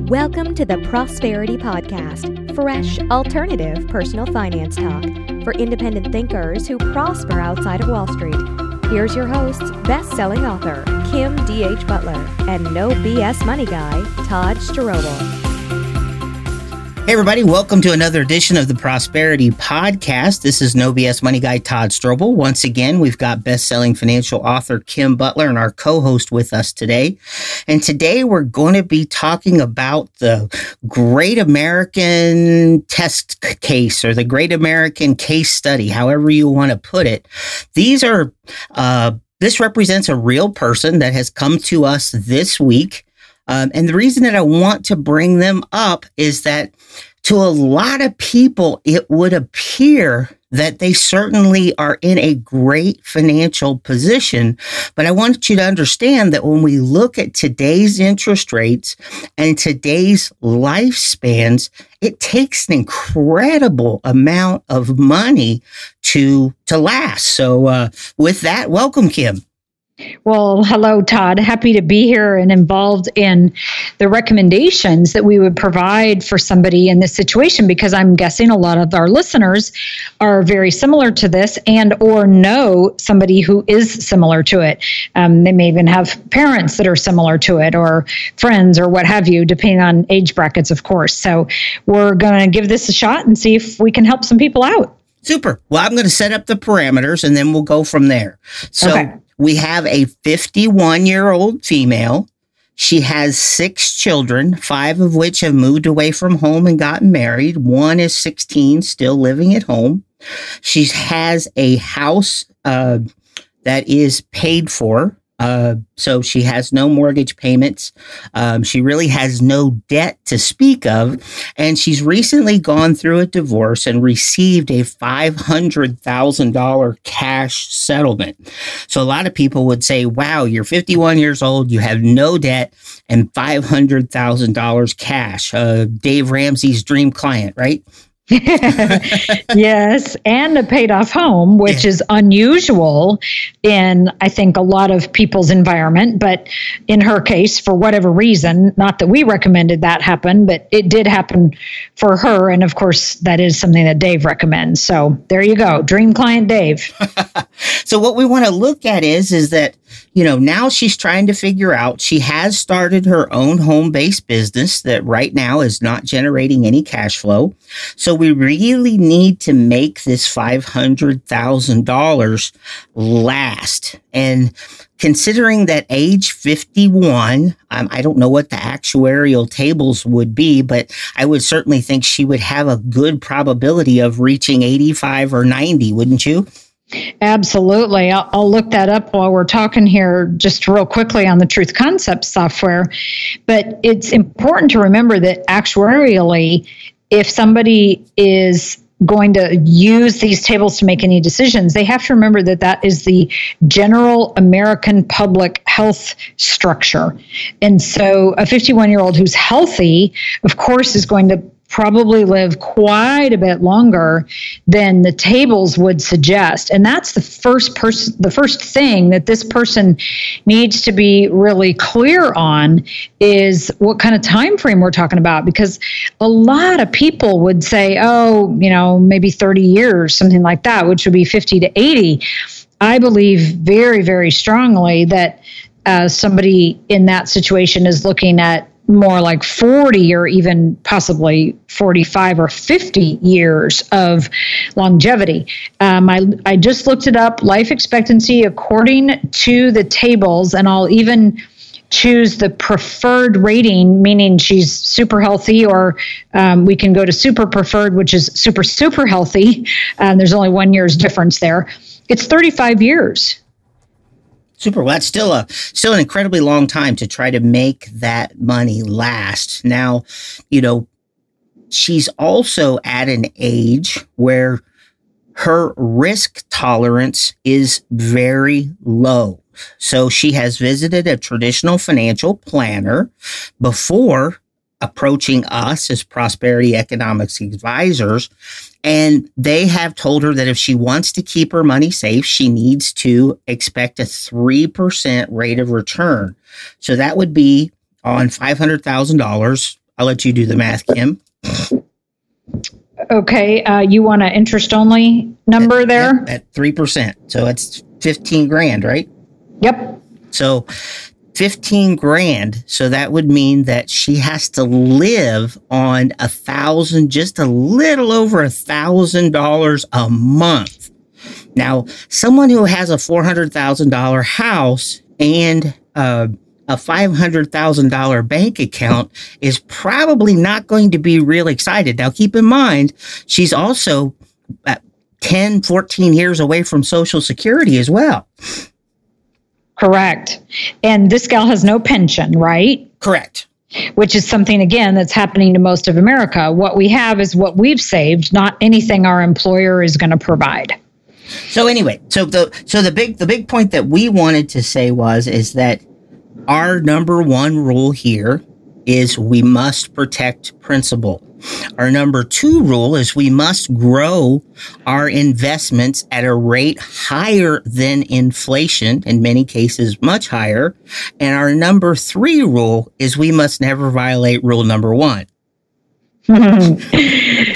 Welcome to the Prosperity Podcast, fresh, alternative personal finance talk for independent thinkers who prosper outside of Wall Street. Here's your hosts, best-selling author Kim D.H. Butler and no BS money guy, Todd Strobel. Hey everybody, welcome to another edition of the Prosperity Podcast. This is No BS Money Guy Todd Strobel. Once again, we've got best-selling financial author Kim Butler and our co-host with us today. And today we're going to be talking about the Great American Test Case or the Great American Case Study, however you want to put it. This represents a real person that has come to us this week. And the reason that I want to bring them up is that to a lot of people, it would appear that they certainly are in a great financial position. But I want you to understand that when we look at today's interest rates and today's lifespans, it takes an incredible amount of money to last. So with that, welcome, Kim. Well, hello, Todd. Happy to be here and involved in the recommendations that we would provide for somebody in this situation, because I'm guessing a lot of our listeners are very similar to this and or know somebody who is similar to it. They may even have parents that are similar to it or friends or what have you, depending on age brackets, of course. So we're going to give this a shot and see if we can help some people out. Super. Well, I'm going to set up the parameters and then we'll go from there. So. Okay. We have a 51-year-old female. She has 6 children, 5 of which have moved away from home and gotten married. 1 is 16, still living at home. She has a house that is paid for. So she has no mortgage payments. She really has no debt to speak of. And she's recently gone through a divorce and received a $500,000 cash settlement. So a lot of people would say, wow, you're 51 years old, you have no debt and $500,000 cash. Dave Ramsey's dream client, right? Yes, and a paid off home, which is unusual in, I think, a lot of people's environment. But in her case, for whatever reason, not that we recommended that happen, but it did happen for her. And of course, that is something that Dave recommends. So there you go. Dream client Dave. So what we want to look at is that, now she's trying to figure out, she has started her own home-based business that right now is not generating any cash flow. So we really need to make this $500,000 last. And considering that age 51, I don't know what the actuarial tables would be, but I would certainly think she would have a good probability of reaching 85 or 90, wouldn't you? Absolutely. I'll look that up while we're talking here just real quickly on the Truth Concept software. But it's important to remember that actuarially, if somebody is going to use these tables to make any decisions, they have to remember that that is the general American public health structure. And so a 51-year-old who's healthy, of course, is going to probably live quite a bit longer than the tables would suggest. And that's the first thing that this person needs to be really clear on is what kind of time frame we're talking about. Because a lot of people would say, maybe 30 years, something like that, which would be 50 to 80. I believe very, very strongly that somebody in that situation is looking at more like 40 or even possibly 45 or 50 years of longevity. I just looked it up, life expectancy according to the tables, and I'll even choose the preferred rating, meaning she's super healthy, or we can go to super preferred, which is super, super healthy. There's only 1 year's difference there. It's 35 years. Super. Well, that's still an incredibly long time to try to make that money last. Now, she's also at an age where her risk tolerance is very low. So she has visited a traditional financial planner before approaching us as Prosperity Economics Advisors. And they have told her that if she wants to keep her money safe, she needs to expect a 3% rate of return. So that would be on $500,000, I'll let you do the math, Kim. Okay. You want an interest only number there? At 3%. So it's 15 grand, right? Yep. So 15 grand. So that would mean that she has to live on $1,000, just a little over $1,000 a month. Now, someone who has a $400,000 house and a $500,000 bank account is probably not going to be real excited. Now, keep in mind, she's also 10, 14 years away from Social Security as well. Correct. And this gal has no pension, right? Correct. Which is something, again, that's happening to most of America. What we have is what we've saved, not anything our employer is going to provide. So anyway, the big point that we wanted to say is that our number one rule here is we must protect principal. Our number two rule is we must grow our investments at a rate higher than inflation, in many cases much higher. And our number three rule is we must never violate rule number one. Would you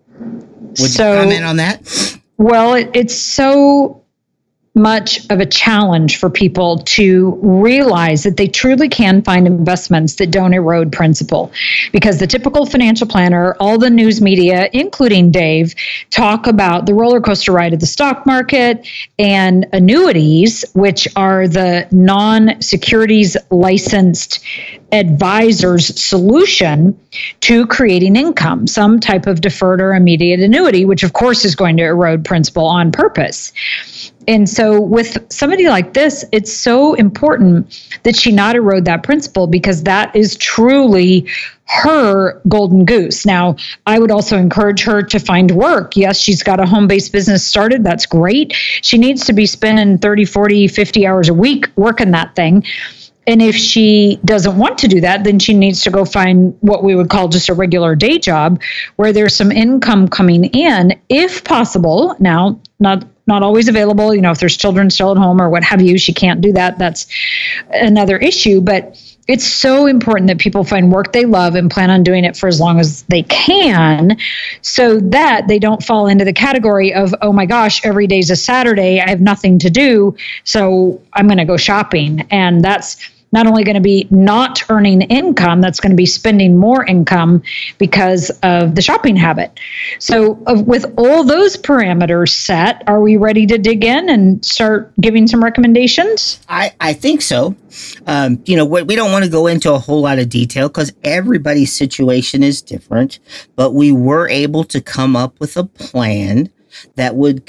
comment on that? Well, it's so much of a challenge for people to realize that they truly can find investments that don't erode principal, because the typical financial planner, all the news media, including Dave, talk about the roller coaster ride of the stock market and annuities, which are the non-securities licensed advisor's solution to creating income, some type of deferred or immediate annuity, which of course is going to erode principal on purpose. And so with somebody like this, it's so important that she not erode that principal, because that is truly her golden goose. Now, I would also encourage her to find work. Yes, she's got a home-based business started. That's great. She needs to be spending 30, 40, 50 hours a week working that thing. And if she doesn't want to do that, then she needs to go find what we would call just a regular day job where there's some income coming in, if possible. Now, not always available. You know, if there's children still at home or what have you, she can't do that. That's another issue. But it's so important that people find work they love and plan on doing it for as long as they can, so that they don't fall into the category of, oh my gosh, every day's a Saturday, I have nothing to do, so I'm going to go shopping. And that's not only going to be not earning income, that's going to be spending more income because of the shopping habit. So with all those parameters set, are we ready to dig in and start giving some recommendations? I think so. We don't want to go into a whole lot of detail because everybody's situation is different, but we were able to come up with a plan that would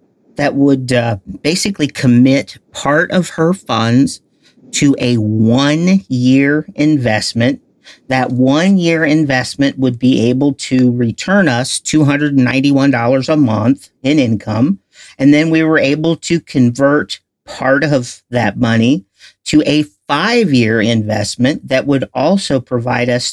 basically commit part of her funds to a 1-year investment. That 1-year investment would be able to return us $291 a month in income. And then we were able to convert part of that money to a 5-year investment that would also provide us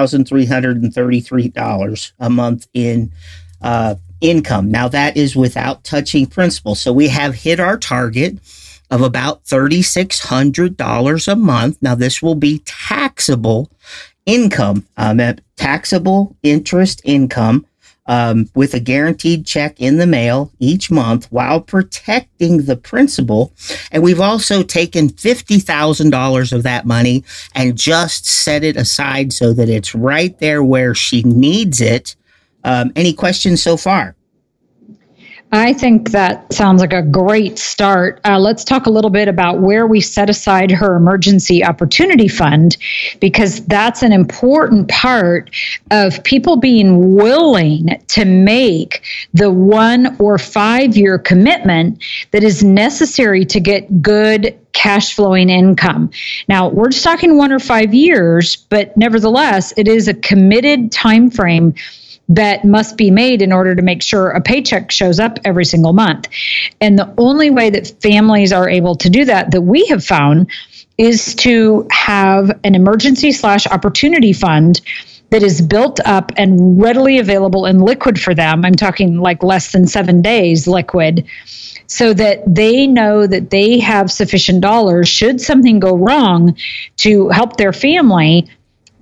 $3,333 a month in income. Now, that is without touching principal. So we have hit our target of about $3,600 a month. Now, this will be taxable income, taxable interest income, with a guaranteed check in the mail each month while protecting the principal. And we've also taken $50,000 of that money and just set it aside so that it's right there where she needs it. Any questions so far? I think that sounds like a great start. Let's talk a little bit about where we set aside her emergency opportunity fund, because that's an important part of people being willing to make the 1 or 5 year commitment that is necessary to get good cash flowing income. Now, we're just talking 1 or 5 years, but nevertheless, it is a committed time frame that must be made in order to make sure a paycheck shows up every single month. And the only way that families are able to do that we have found, is to have an emergency/opportunity fund that is built up and readily available and liquid for them. I'm talking like less than 7 days liquid, so that they know that they have sufficient dollars should something go wrong to help their family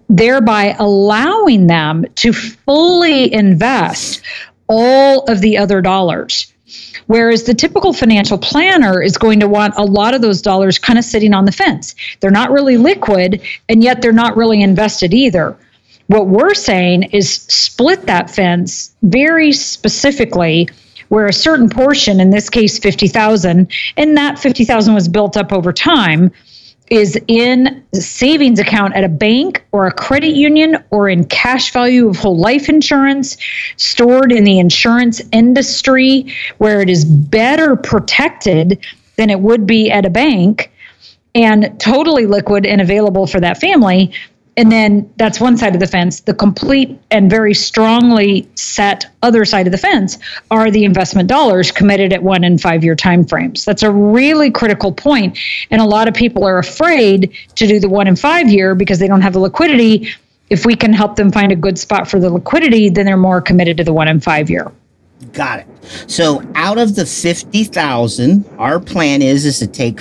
thereby allowing them to fully invest all of the other dollars. Whereas the typical financial planner is going to want a lot of those dollars kind of sitting on the fence. They're not really liquid, and yet they're not really invested either. What we're saying is split that fence very specifically, where a certain portion, in this case $50,000, and that $50,000 was built up over time, is in a savings account at a bank or a credit union or in cash value of whole life insurance, stored in the insurance industry where it is better protected than it would be at a bank, and totally liquid and available for that family. And then that's one side of the fence. The complete and very strongly set other side of the fence are the investment dollars committed at 1 and 5 year timeframes. That's a really critical point. And a lot of people are afraid to do the 1 and 5 year because they don't have the liquidity. If we can help them find a good spot for the liquidity, then they're more committed to the 1 and 5 year. Got it. So out of the $50,000, our plan is to take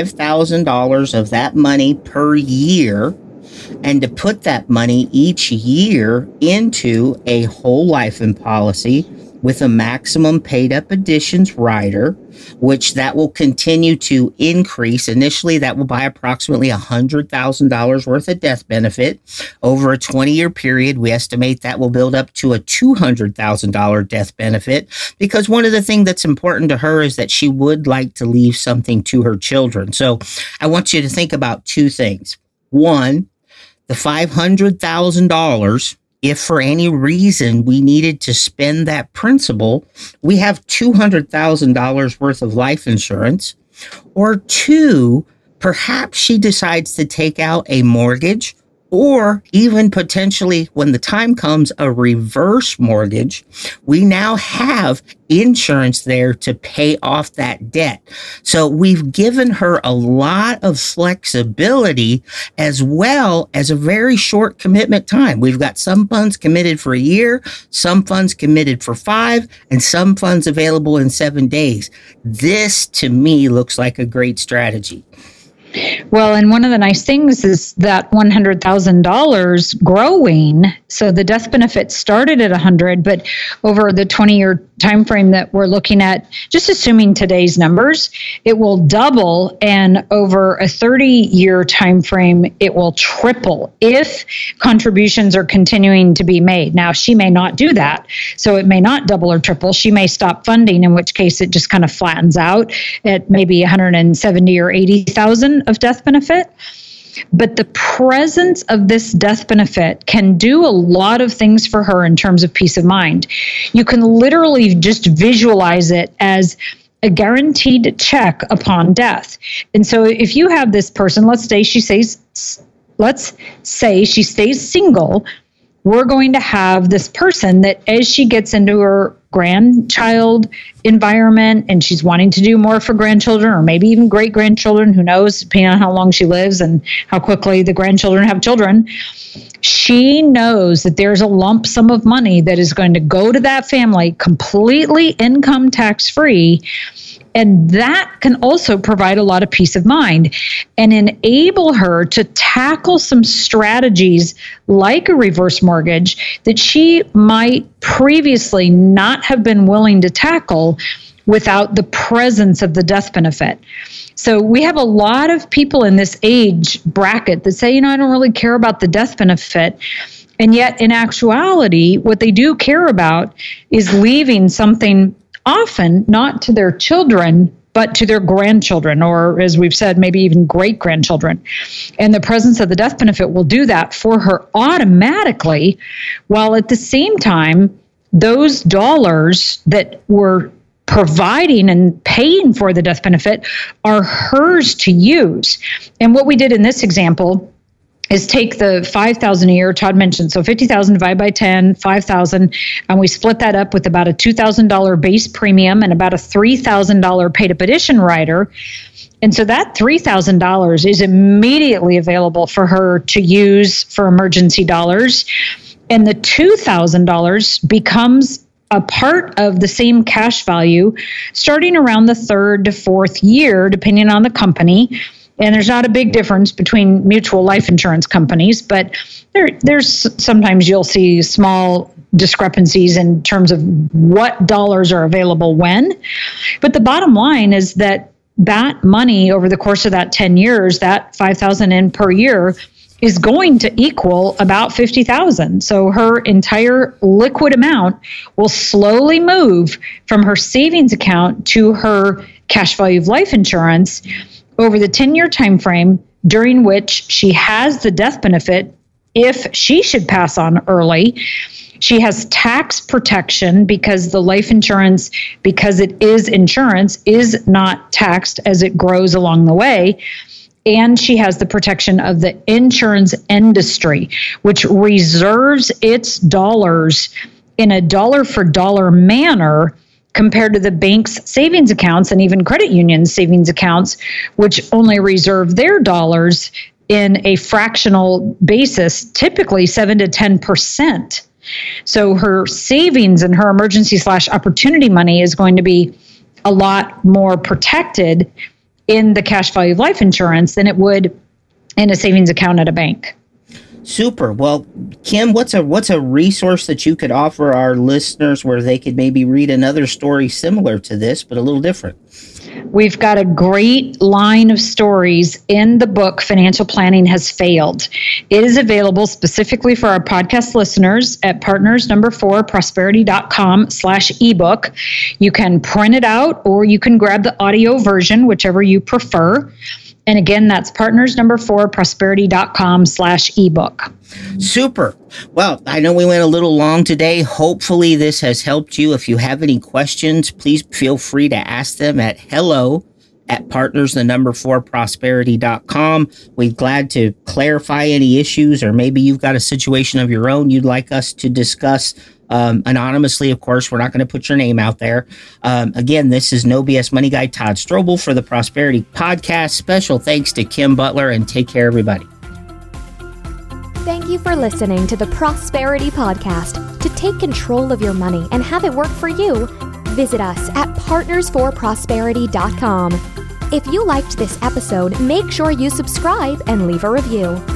$5,000 of that money per year, and to put that money each year into a whole life policy with a maximum paid up additions rider, which that will continue to increase. Initially, that will buy approximately $100,000 worth of death benefit. Over a 20-year period, we estimate that will build up to a $200,000 death benefit, because one of the things that's important to her is that she would like to leave something to her children. So I want you to think about two things. One, the $500,000, if for any reason we needed to spend that principal, we have $200,000 worth of life insurance. Or two, perhaps she decides to take out a mortgage, or even potentially, when the time comes, a reverse mortgage. We now have insurance there to pay off that debt. So we've given her a lot of flexibility, as well as a very short commitment time. We've got some funds committed for a year, some funds committed for 5, and some funds available in 7 days. This, to me, looks like a great strategy. Well, and one of the nice things is that $100,000 growing. So the death benefit started at 100, but over the 20-year time frame that we're looking at, just assuming today's numbers, it will double, and over a 30-year time frame, it will triple if contributions are continuing to be made. Now, she may not do that, so it may not double or triple. She may stop funding, in which case it just kind of flattens out at maybe 170 or 80,000 of death benefit. But the presence of this death benefit can do a lot of things for her in terms of peace of mind. You can literally just visualize it as a guaranteed check upon death. And so if you have this person, let's say she stays single, we're going to have this person that, as she gets into her grandchild environment and she's wanting to do more for grandchildren, or maybe even great grandchildren, who knows, depending on how long she lives and how quickly the grandchildren have children, she knows that there's a lump sum of money that is going to go to that family completely income tax free. And that can also provide a lot of peace of mind and enable her to tackle some strategies like a reverse mortgage that she might previously not have been willing to tackle without the presence of the death benefit. So we have a lot of people in this age bracket that say, I don't really care about the death benefit. And yet, in actuality, what they do care about is leaving something, often not to their children, but to their grandchildren, or, as we've said, maybe even great-grandchildren. And the presence of the death benefit will do that for her automatically, while at the same time, those dollars that were providing and paying for the death benefit are hers to use. And what we did in this example is take the $5,000 a year Todd mentioned. So $50,000 divided by 10, $5,000, and we split that up with about a $2,000 base premium and about a $3,000 paid up addition rider. And so that $3,000 is immediately available for her to use for emergency dollars. And the $2,000 becomes a part of the same cash value starting around the 3rd to 4th year, depending on the company. And there's not a big difference between mutual life insurance companies, but there's sometimes you'll see small discrepancies in terms of what dollars are available when. But the bottom line is that money over the course of that 10 years, that $5,000 in per year, is going to equal about $50,000. So her entire liquid amount will slowly move from her savings account to her cash value of life insurance over the 10-year time frame, during which she has the death benefit if she should pass on early. She has tax protection because the life insurance, because it is insurance, is not taxed as it grows along the way. And she has the protection of the insurance industry, which reserves its dollars in a dollar for dollar manner compared to the bank's savings accounts and even credit union savings accounts, which only reserve their dollars in a fractional basis, typically 7 to 10%. So her savings and her emergency/opportunity money is going to be a lot more protected in the cash value of life insurance than it would in a savings account at a bank. Super. Well, Kim, what's a resource that you could offer our listeners where they could maybe read another story similar to this, but a little different? We've got a great line of stories in the book, Financial Planning Has Failed. It is available specifically for our podcast listeners at partners4prosperity.com/ebook. You can print it out or you can grab the audio version, whichever you prefer. And again, that's partners4prosperity.com/ebook. Super. Well, I know we went a little long today. Hopefully this has helped you. If you have any questions, please feel free to ask them at hello@partners4prosperity.com. We're glad to clarify any issues, or maybe you've got a situation of your own you'd like us to discuss anonymously. Of course, we're not going to put your name out there. Again, this is No BS Money Guy Todd Strobel for the Prosperity Podcast. Special thanks to Kim Butler, and take care, everybody. Thank you for listening to the Prosperity Podcast. To take control of your money and have it work for you, visit us at partners4prosperity.com. If you liked this episode, make sure you subscribe and leave a review.